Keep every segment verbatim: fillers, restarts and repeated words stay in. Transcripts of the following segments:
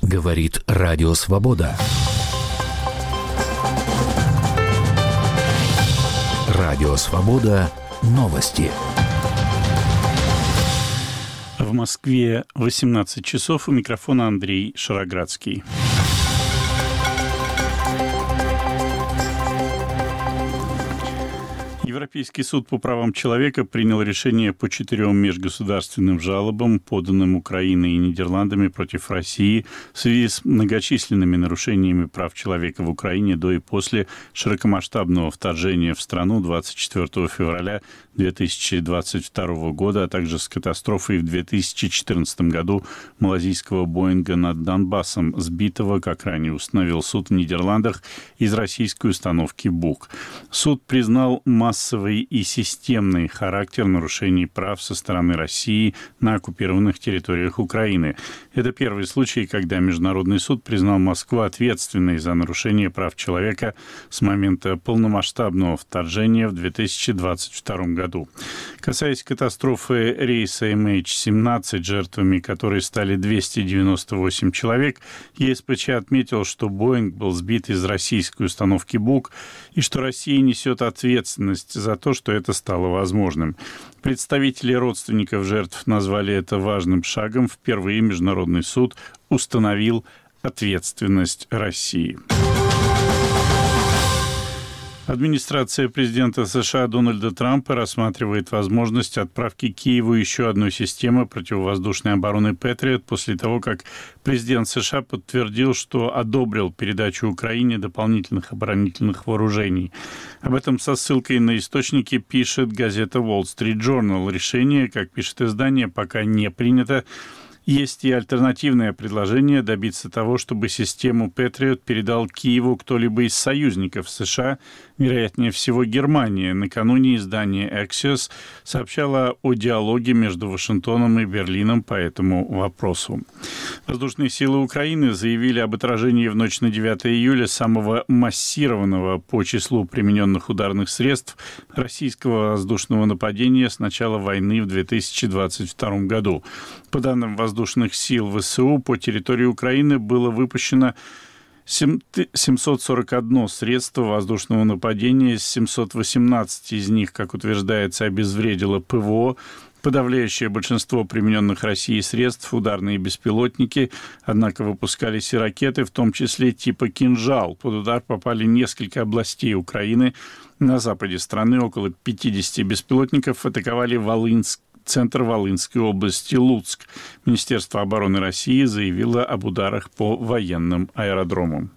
Говорит Радио Свобода. Радио Свобода. Новости. В Москве восемнадцать часов. У микрофона Андрей Шароградский. Европейский суд по правам человека принял решение по четырем межгосударственным жалобам, поданным Украиной и Нидерландами против России в связи с многочисленными нарушениями прав человека в Украине до и после широкомасштабного вторжения в страну двадцать четвёртого февраля две тысячи двадцать второго года, а также с катастрофой в две тысячи четырнадцатом году малазийского Боинга над Донбассом, сбитого, как ранее установил суд в Нидерландах, из российской установки «Бук». Суд признал массовый и системный характер нарушений прав со стороны России на оккупированных территориях Украины. Это первый случай, когда Международный суд признал Москву ответственной за нарушение прав человека с момента полномасштабного вторжения в две тысячи двадцать втором году. Касаясь катастрофы рейса эм эйч семнадцать, жертвами которой стали двести девяносто восемь человек, е эс пэ че отметил, что Боинг был сбит из российской установки «Бук» и что Россия несет ответственность за то, что это стало возможным. Представители родственников жертв назвали это важным шагом. Впервые Международный суд установил ответственность России. Администрация президента США Дональда Трампа рассматривает возможность отправки Киеву еще одной системы противовоздушной обороны «Патриот» после того, как президент США подтвердил, что одобрил передачу Украине дополнительных оборонительных вооружений. Об этом со ссылкой на источники пишет газета Wall Street Journal. Решение, как пишет издание, пока не принято. Есть и альтернативное предложение добиться того, чтобы систему «Патриот» передал Киеву кто-либо из союзников США, вероятнее всего Германия. Накануне издание Axios сообщало о диалоге между Вашингтоном и Берлином по этому вопросу. Воздушные силы Украины заявили об отражении в ночь на девятое июля самого массированного по числу примененных ударных средств российского воздушного нападения с начала войны в две тысячи двадцать втором году. По данным воздушных сил вэ эс у, по территории Украины было выпущено семьсот сорок одно средство воздушного нападения, семьсот восемнадцать из них, как утверждается, обезвредило пэ вэ о. Подавляющее большинство примененных Россией средств — ударные беспилотники, однако выпускались и ракеты, в том числе типа «Кинжал». Под удар попали несколько областей Украины. На западе страны около пятьдесят беспилотников атаковали Волынск, центр Волынской области, Луцк. Министерство обороны России заявило об ударах по военным аэродромам.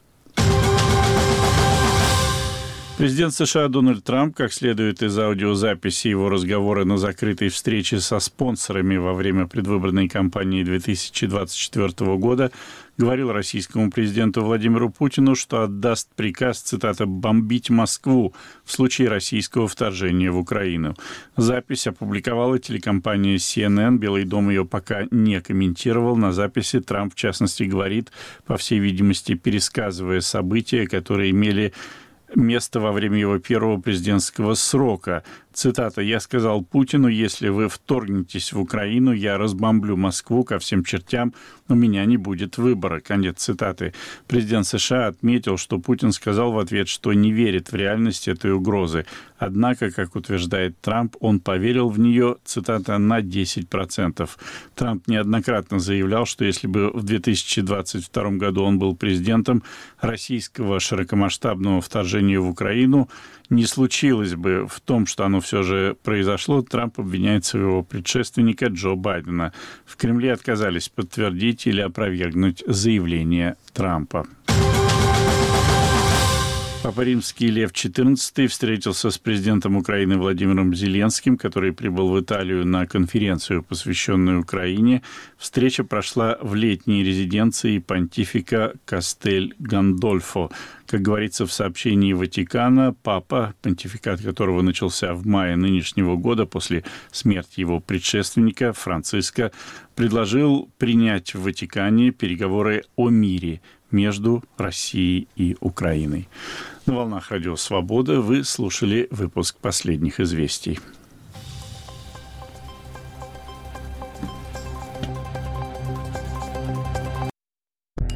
Президент США Дональд Трамп, как следует из аудиозаписи его разговора на закрытой встрече со спонсорами во время предвыборной кампании две тысячи двадцать четвёртого года, говорил российскому президенту Владимиру Путину, что отдаст приказ, цитата, «бомбить Москву» в случае российского вторжения в Украину. Запись опубликовала телекомпания си эн эн. Белый дом ее пока не комментировал. На записи Трамп, в частности, говорит, по всей видимости, пересказывая события, которые имели место во время его первого президентского срока. Цитата: «Я сказал Путину, если вы вторгнетесь в Украину, я разбомблю Москву ко всем чертям, у меня не будет выбора». Конец цитаты. Президент США отметил, что Путин сказал в ответ, что не верит в реальность этой угрозы. Однако, как утверждает Трамп, он поверил в нее, цитата, на десять процентов. Трамп неоднократно заявлял, что если бы в две тысячи двадцать втором году он был президентом, российского широкомасштабного вторжения в Украину не случилось бы. В том, что оно все же произошло, Трамп обвиняет своего предшественника Джо Байдена. В Кремле отказались подтвердить или опровергнуть заявление Трампа. Папа Римский Лев четырнадцатый встретился с президентом Украины Владимиром Зеленским, который прибыл в Италию на конференцию, посвященную Украине. Встреча прошла в летней резиденции понтифика Кастель-Гандольфо. Как говорится в сообщении Ватикана, папа, понтификат которого начался в мае нынешнего года после смерти его предшественника Франциска, предложил принять в Ватикане переговоры о мире между Россией и Украиной. На волнах Радио Свобода вы слушали выпуск последних известий.